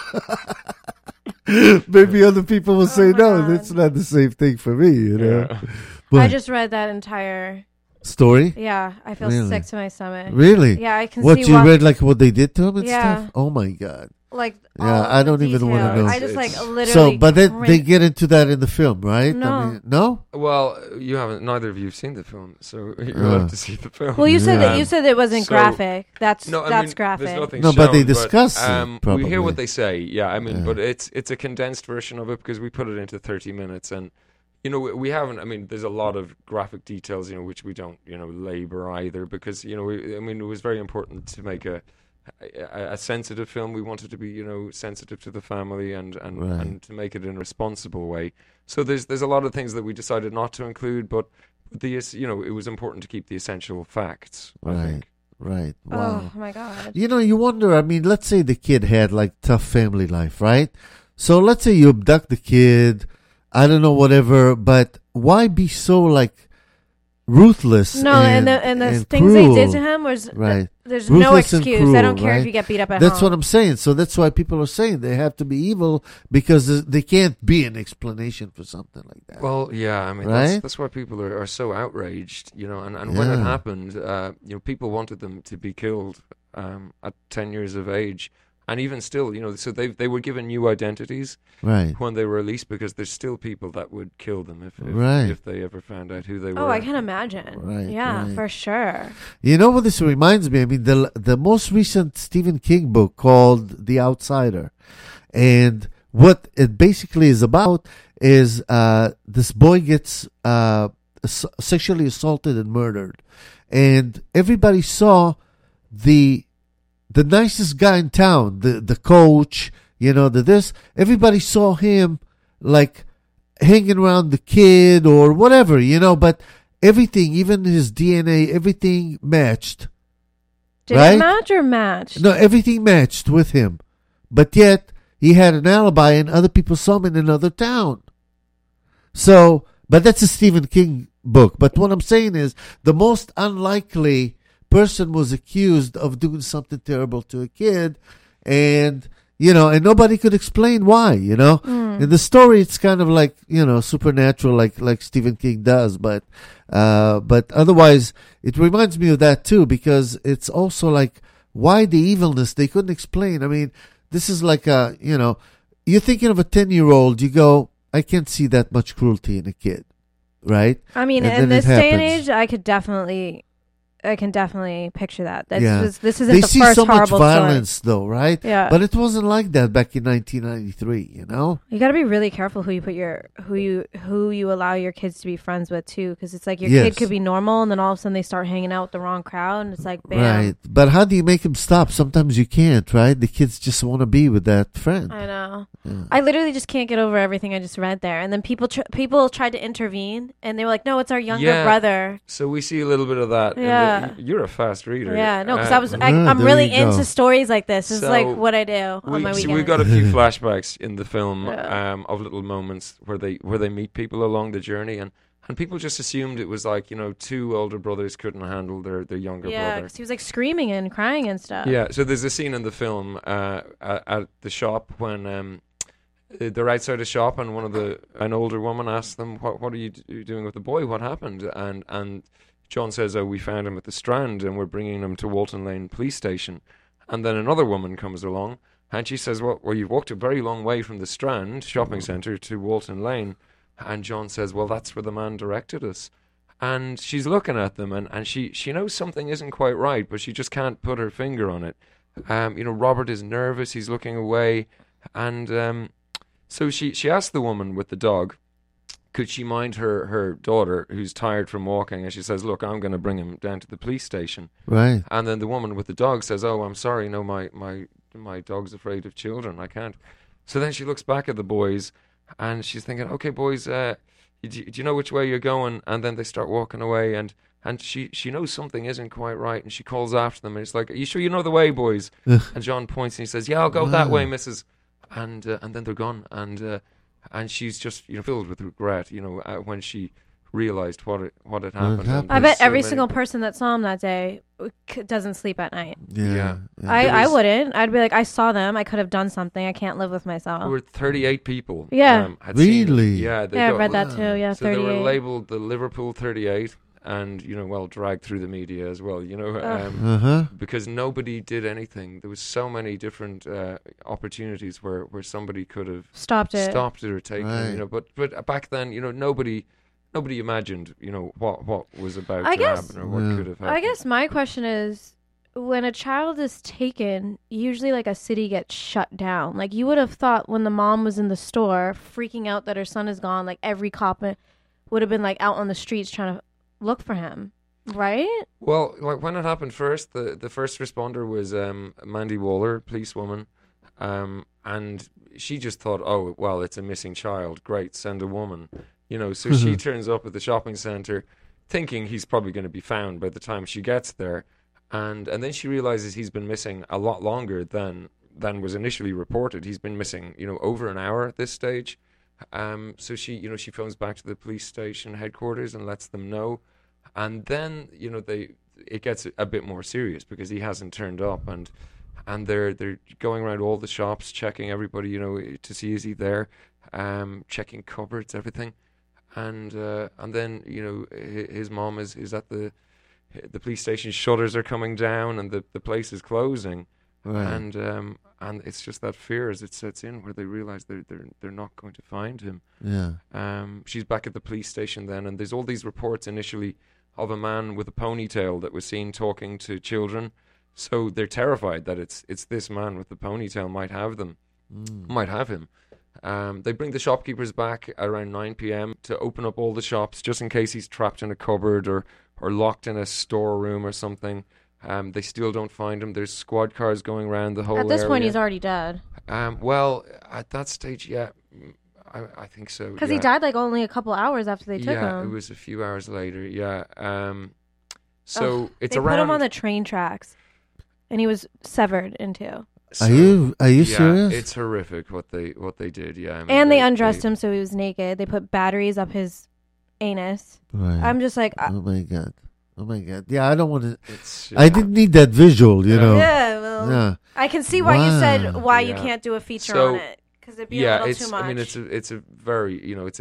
Maybe other people will say, my no, God. that's not the same thing for me, you know. Yeah. But I just read that entire. story? Yeah, I feel Really? sick to my stomach. Really? Yeah, I can What, see you read, like, what they did to him and Yeah. stuff? Oh, my God. like. Yeah, all I of the don't even wanna details. know. I just like It's- literally. So, but they cringed. get into that in the film, right? No. I mean, no? Well, you haven't. Neither of you have seen the film, so you'll Uh. have to see the film. Well, you said that Um, you said it wasn't so- graphic. That's No, I that's mean, graphic. There's nothing No, but they shown, discuss it, we hear probably. what they say. Yeah, I mean, Yeah. but it's a condensed version of it because we put it into 30 minutes, and you know we haven't. I mean, there's a lot of graphic details, you know, which we don't, you know, labor either because you know, I mean, it was very important to make a sensitive film. We wanted to be, you know, sensitive to the family and Right. to make it in a responsible way. So there's a lot of things that we decided not to include, but you know, it was important to keep the essential facts. I Right. think. Right. Wow. Oh my god. You know, you wonder, I mean, let's say the kid had like tough family life, right? So let's say you abduct the kid, I don't know, whatever, but why be so like ruthless? No, and the things cruel? they did to him was Right. there's no Ruthless and excuse. I don't cruel, care right? if you get beat up at That's home. what I'm saying. So that's why people are saying they have to be evil because they can't be an explanation for something like that. Well, yeah, I mean, Right? that's why people are so outraged, you know, and when it Yeah. happened, you know, people wanted them to be killed at 10 years of age. And even still, you know, so they were given new identities Right. when they were released because there's still people that would kill them Right. if they ever found out who they were. Oh, I can imagine. Right, Yeah, right. for sure. You know what this reminds me? I mean, the most recent Stephen King book called The Outsider, and what it basically is about is this boy gets sexually assaulted and murdered, and everybody saw the nicest guy in town, the coach, you know, everybody saw him like hanging around the kid or whatever, you know, but everything, even his DNA, everything matched. Did Right? it match or match? No, everything matched with him. But yet, he had an alibi and other people saw him in another town. So, but that's a Stephen King book. But what I'm saying is, the most unlikely person was accused of doing something terrible to a kid, and you know, and nobody could explain why, you know. In the story, it's kind of like, you know, supernatural, like Stephen King does, but otherwise, it reminds me of that too, because it's also like, why the evilness? They couldn't explain. I mean, this is like you know, you're thinking of a 10-year-old, you go, I can't see that much cruelty in a kid, right? I mean, And in then it this day and happens. age, I can definitely picture that. Yeah. This isn't They the see first so much horrible violence, though, right? Yeah. But it wasn't like that back in 1993, you know? You got to be really careful who you allow your kids to be friends with too, because it's like your Yes. kid could be normal, and then all of a sudden they start hanging out with the wrong crowd, and it's like, bam. Right. But how do you make them stop? Sometimes you can't, right? The kids just want to be with that friend. I know. Yeah. I literally just can't get over everything I just read there, and then people tried to intervene, and they were like, "No, it's our younger Yeah. brother." So we see a little bit of that. Yeah. You're a fast reader. Yeah, no, because I'm there really you go. into stories like this. It's So like what I do on my See, weekends. we've got a few flashbacks in the film Yeah. of little moments where they meet people along the journey, and people just assumed it was like, you know, two older brothers couldn't handle their younger Yeah, brother. because he was like screaming and crying and stuff. Yeah, so there's a scene in the film at the shop when they're outside a shop and an older woman asks them, "What are you doing with the boy? What happened?" And John says, "Oh, we found him at the Strand and we're bringing him to Walton Lane Police Station." And then another woman comes along and she says, "Well, you've walked a very long way from the Strand shopping centre to Walton Lane." And John says, "Well, that's where the man directed us." and she's looking at them, and she knows something isn't quite right, but she just can't put her finger on it. Robert is nervous. He's looking away, and so she asked the woman with the dog, could she mind her daughter who's tired from walking? And she says, look, I'm going to bring him down to the police station. Right. And then the woman with the dog says, oh, I'm sorry, no, my dog's afraid of children. I can't. So then she looks back at the boys, and she's thinking, okay, boys, do you know which way you're going? And then they start walking away, and she knows something isn't quite right, and she calls after them, and it's like, are you sure you know the way, boys? And John points, and he says, yeah, I'll go that way, missus. And then they're gone, and she's just filled with regret, when she realized what had happened. happened. I bet So every many- single person that saw him that day doesn't sleep at night. Yeah. I wouldn't. I'd be like, I saw them. I could have done something. I can't live with There myself. were 38 people. Yeah. Had seen them. Really? Yeah, they Yeah, I got- read that too. Yeah, So they were 38. labelled the Liverpool 38, and dragged through the media as well. Because nobody did anything. There was so many different opportunities where somebody could have Stopped it. stopped it or taken Right. it. But back then, nobody imagined what was about I to guess- happen or what Yeah. could have happened. I guess my question is, when a child is taken, usually like a city gets shut down. Like you would have thought when the mom was in the store freaking out that her son is gone, like every cop would have been like out on the streets trying to look for him, right? Well, like when it happened first, the first responder was Mandy Waller, policewoman, and she just thought, oh, well, it's a missing child. Great, send a woman. So she turns up at the shopping centre thinking he's probably going to be found by the time she gets there. And then she realizes he's been missing a lot longer than was initially reported. He's been missing, over an hour at this stage. So she phones back to the police station headquarters and lets them know. And then, it gets a bit more serious because he hasn't turned up, and they're going around all the shops, checking everybody, to see is he there, checking cupboards, everything. And then, his mom is at the police station, shutters are coming down and the place is closing. Right. And it's just that fear as it sets in where they realize they're not going to find him. Yeah. She's back at the police station then, and there's all these reports initially of a man with a ponytail that was seen talking to children. So they're terrified that it's this man with the ponytail might have him. They bring the shopkeepers back at around 9 p.m. to open up all the shops just in case he's trapped in a cupboard or locked in a storeroom or something. They still don't find him. There's squad cars going around the whole At this point, area. he's already dead. Well, at that stage, yeah, I think so. Because yeah. he died like only a couple hours after they took Yeah, it him. was a few hours later. Yeah. So Ugh, it's they around. put him on the train tracks, and he was severed in two. so- Are you yeah, serious? It's horrific what they did. Yeah. I mean, And they undressed him so he was naked. They put batteries up his anus. Right. I'm just like, Oh my god. Oh my god. Yeah, I don't want to. It's, I didn't need that visual, you Yeah. know. yeah, well, Yeah. I can see why you said Wow. why you Yeah. can't do a feature So, on it because it'd be a yeah, little it's. too much. I mean, it's a very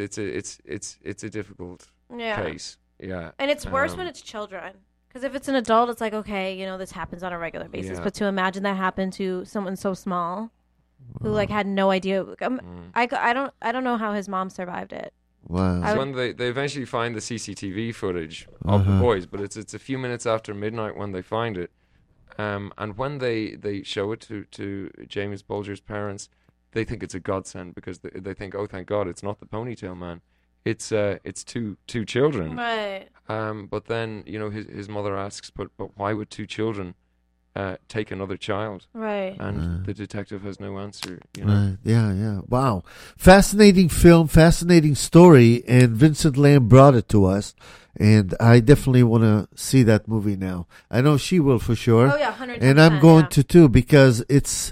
it's a difficult yeah, case. Yeah. and it's worse when Um, it's children. Because if it's an adult, it's like okay, this happens on a regular basis. Yeah. But to imagine that happened to someone so small, who like had no idea. I don't know how his mom survived it. Wow. I So would- when they eventually find the CCTV footage of the boys, but it's a few minutes after midnight when they find it, and when they show it to James Bulger's parents, they think it's a godsend because they think, oh, thank God, it's not the ponytail man, it's two children. Right. But then his mother asks, but why would two children take another child? Right. And the detective has no answer. Right. Yeah, yeah. Wow. Fascinating film, fascinating story, and Vincent Lam brought it to us. And I definitely want to see that movie now. I know she will for sure. Oh yeah, 100%. And I'm going yeah. to too because it's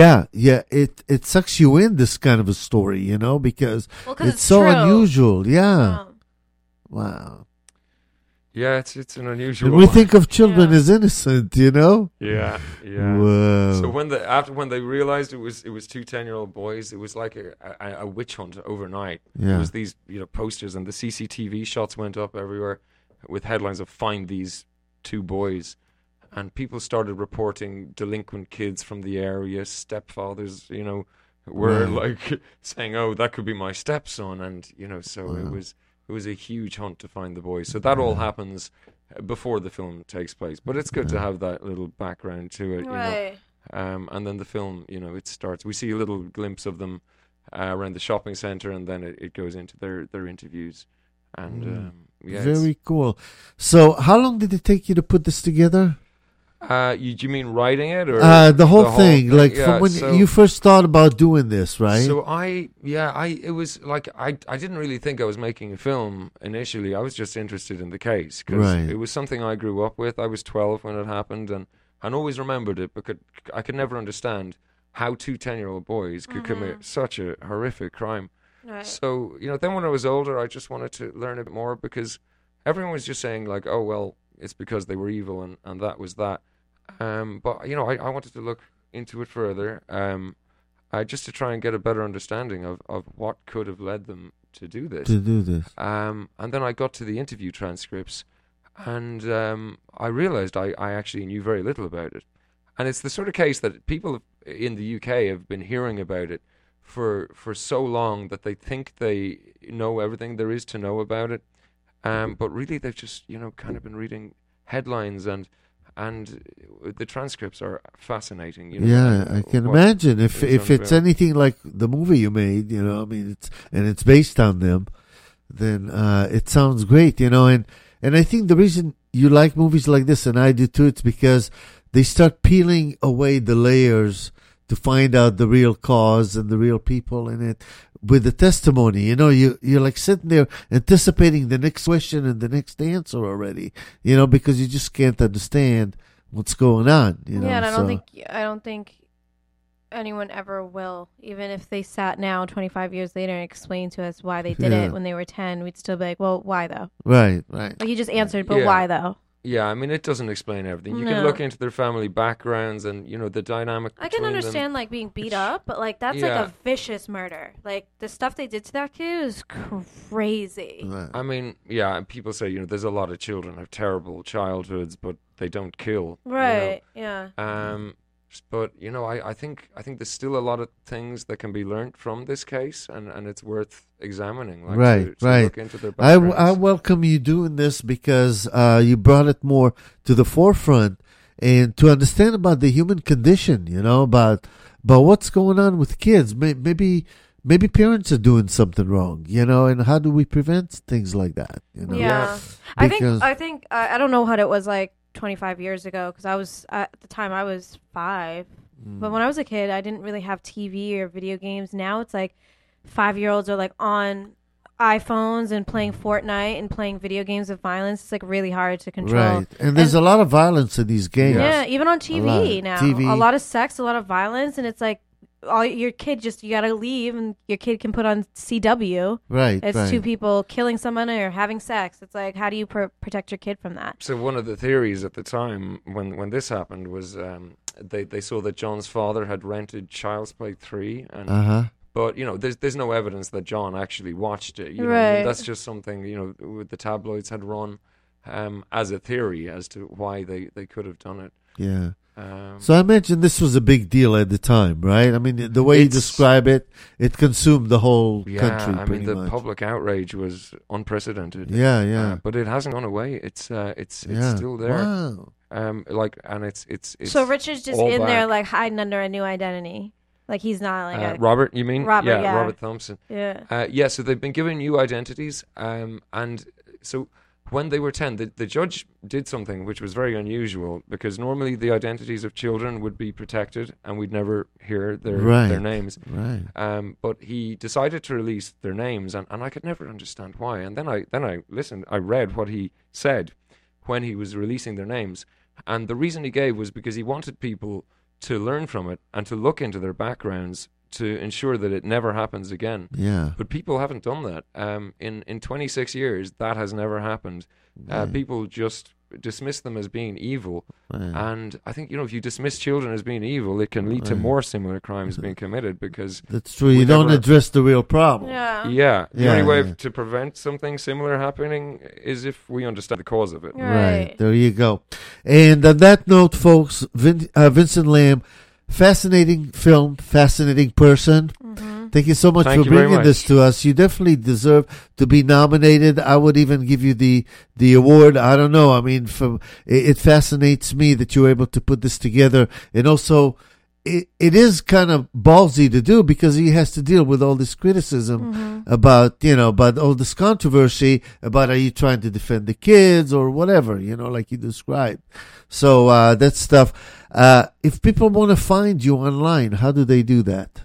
it sucks you in, this kind of a story, because Well, 'cause it's it's so true. unusual. Yeah. Um, Wow. Yeah, it's an unusual. And we think of children Yeah. as innocent, Yeah. Whoa. So when they realized it was two 10-year-old boys, it was like a witch hunt overnight. Yeah. It was these posters and the CCTV shots went up everywhere with headlines of "Find these two boys," and people started reporting delinquent kids from the area, stepfathers, were Right. like saying, "Oh, that could be my stepson," and so Wow. it was it was a huge hunt to find the boys. So that all happens before the film takes place. But it's good to have that little background to it, you know. And then the film, you know, it starts. We see a little glimpse of them around the shopping center, and then it goes into their interviews. And yeah, very cool. So, how long did it take you to put this together? do you mean writing it, or the whole thing? Like Yeah, from when so- you first thought about doing this, right? So it was like I didn't really think I was making a film initially. I was just interested in the case because Right. it was something I grew up with. I was 12 when it happened, and always remembered it because I could never understand how two 10-year-old boys could commit such a horrific crime. Right. So, you know, then when I was older, I just wanted to learn a bit more because everyone was just saying like, oh, well, it's because they were evil and that was that. But, you know, I wanted to look into it further just to try and get a better understanding of what could have led them to do this. And then I got to the interview transcripts and I realized I actually knew very little about it. And it's the sort of case that people in the UK have been hearing about it for so long that they think they know everything there is to know about it. But really they've just, you know, kind of been reading headlines and the transcripts are fascinating. You know, Yeah, I can imagine if it's unreal. anything like the movie you made, you know, I mean, it's based on them, then it sounds great, you know, and I think the reason you like movies like this, and I do too, it's because they start peeling away the layers to find out the real cause and the real people in it with the testimony. You know, you're like sitting there anticipating the next question and the next answer already, you know, because you just can't understand what's going on, you know. Yeah, and I so. don't think anyone ever will. Even if they sat now 25 years later and explained to us why they did Yeah. it when they were 10, we'd still be like, well, why though? Right. Like you just answered, but Yeah. why though? Yeah, I mean, it doesn't explain everything. You No. can look into their family backgrounds and, you know, the dynamic I can between them. understand like being beat up, but like that's Yeah. like a vicious murder. Like the stuff they did to that kid is crazy. Right. I mean, yeah, and people say, you know, there's a lot of children have terrible childhoods, but they don't kill. you know. Right. Yeah. But you know, I think there's still a lot of things that can be learned from this case, and it's worth examining. Like, Right, to right. Look into their I backgrounds. welcome you doing this because you brought it more to the forefront and to understand about the human condition, you know, about what's going on with kids. Maybe parents are doing something wrong, you know, and how do we prevent things like that, you know? Yeah. Because- I think I don't know what it was like 25 years ago because I was at the time I was 5. But when I was a kid, I didn't really have TV or video games. Now it's like 5-year-olds are like on iPhones and playing Fortnite and playing video games with violence. It's like really hard to control. Right. And there's a lot of violence in these games. Yeah, even on TV lot. now. TV. A lot of sex, a lot of violence, and it's like your kid you gotta leave and your kid can put on CW. Right. It's right. two people killing someone or having sex. It's like, how do you protect your kid from that? So one of the theories at the time when this happened was they saw that John's father had rented Child's Play 3, and but you know there's no evidence that John actually watched it. You know, I mean, Right. that's just something, you know, the tabloids had run as a theory as to why they could have done it. Yeah. So I imagine this was a big deal at the time, right? I mean, the way you It's- describe it, it consumed the whole Yeah, country I pretty mean the much. public outrage was unprecedented. Yeah, yeah. But it hasn't gone away. It's Yeah. still there. Wow. And it's So Richard's just all in there back. like hiding under a new identity. Like he's not like a Robert, you mean? Robert, yeah. Robert Thompson. yeah. Yeah, so they've been given new identities, and so when they were 10, the judge did something which was very unusual because normally the identities of children would be protected and we'd never hear their names. Right. But he decided to release their names, and I could never understand why. And then I listened, I read what he said when he was releasing their names, and the reason he gave was because he wanted people to learn from it and to look into their backgrounds to ensure that it never happens again. Yeah. But people haven't done that. In 26 years, that has never happened. People just dismiss them as being evil. Right. And I think, you know, if you dismiss children as being evil, it can lead to more similar crimes being committed because... That's true. You we don't never- address the real problem. Yeah. Yeah. The Yeah, only way yeah. to prevent something similar happening is if we understand the cause of it. Right. There you go. And on that note, folks, Vincent Lam, fascinating film, fascinating person. Thank you so much Thank for you very bringing this much. to us. You definitely deserve to be nominated. I would even give you the award. I don't know. I mean, it fascinates me that you were able to put this together, and also it is kind of ballsy to do because he has to deal with all this criticism about all this controversy about, are you trying to defend the kids or whatever, like you described. So that stuff. If people want to find you online, how do they do that?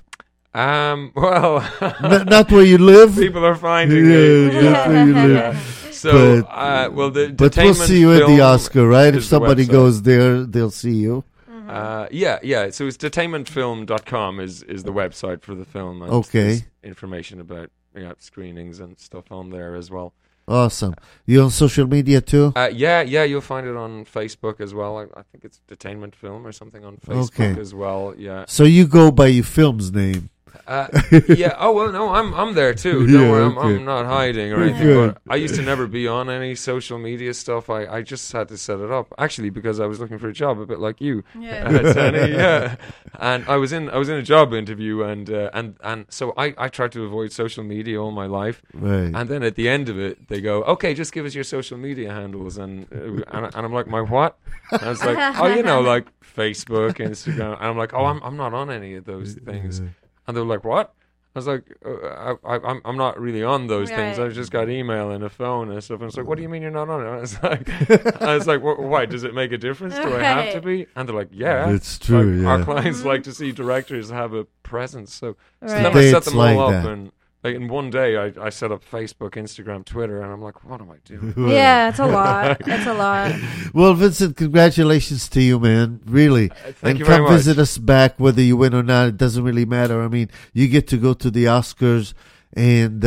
Well, Not where you live. people are finding me. Not where you live. So, But the But we'll see you at the Oscar, right? If is the somebody website. goes there, they'll see you. Yeah. So it's detainmentfilm.com is the website for the film. And Okay. there's information about screenings and stuff on there as well. Awesome. You on social media too? Yeah, you'll find it on Facebook as well. I think it's Detainment Film or something on Facebook Okay. as well. Yeah. So you go by your film's name. Yeah. Oh well, no, I'm there too. Don't Yeah, worry, okay. I'm not hiding or anything. Good. But I used to never be on any social media stuff. I just had to set it up actually because I was looking for a job, a bit like you, Danny. Yeah. And I was in a job interview, and so I tried to avoid social media all my life. Right. And then at the end of it, they go, "Okay, just give us your social media handles." And I'm like, "My what?" And I was like, "Oh, like Facebook, Instagram." And I'm like, "Oh, I'm not on any of those things." And they were like, "What?" I was like, "I'm not really on those things. Right. I've just got email and a phone and stuff." And it's like, "What do you mean you're not on it?" I was like, "Why? Does it make a difference? Do I have to be?" And they're like, "Yeah, It's true, Like, Our yeah. clients like to see directors have a presence." So Right. then I Today set it's them all like up that. and. Like in one day, I set up Facebook, Instagram, Twitter, and I'm like, what am I doing? Yeah, it's a lot. It's a lot. Well, Vincent, congratulations to you, man. Really. Thank And you very come much. visit us back, whether you win or not. It doesn't really matter. I mean, you get to go to the Oscars, and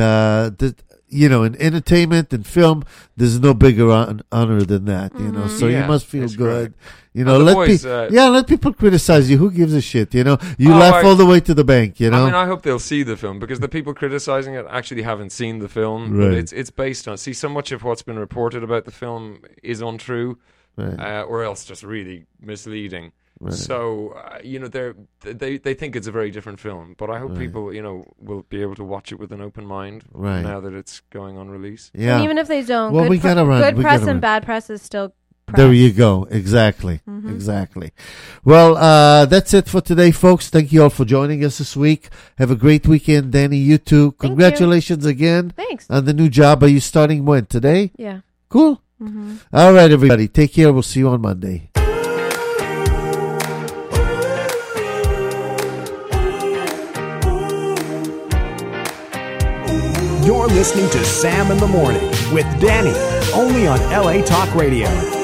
in entertainment and film, there's no bigger honor than that. So you Yeah, must feel it's good. great. And the boys, let people criticize you. Who gives a shit? You Oh, laugh all the way to the bank. I mean, I hope they'll see the film because the people criticizing it actually haven't seen the film. Right. But it's based on. See, so much of what's been reported about the film is untrue, Right. or else just really misleading. Right. So they think it's a very different film. But I hope Right. people will be able to watch it with an open mind Right. now that it's going on release. Yeah. And even if they don't, Well, we gotta run. good We press gotta and run. bad press is still press. There you go. Exactly. Mhm. Exactly. Well, that's it for today, folks. Thank you all for joining us this week. Have a great weekend, Danny. You too. you. Congratulations again Thanks. on the new job. Are you starting when? Today? Yeah. Cool. Mm-hmm. All right, everybody. Take care. We'll see you on Monday. You're listening to Sam in the Morning with Danny, only on LA Talk Radio.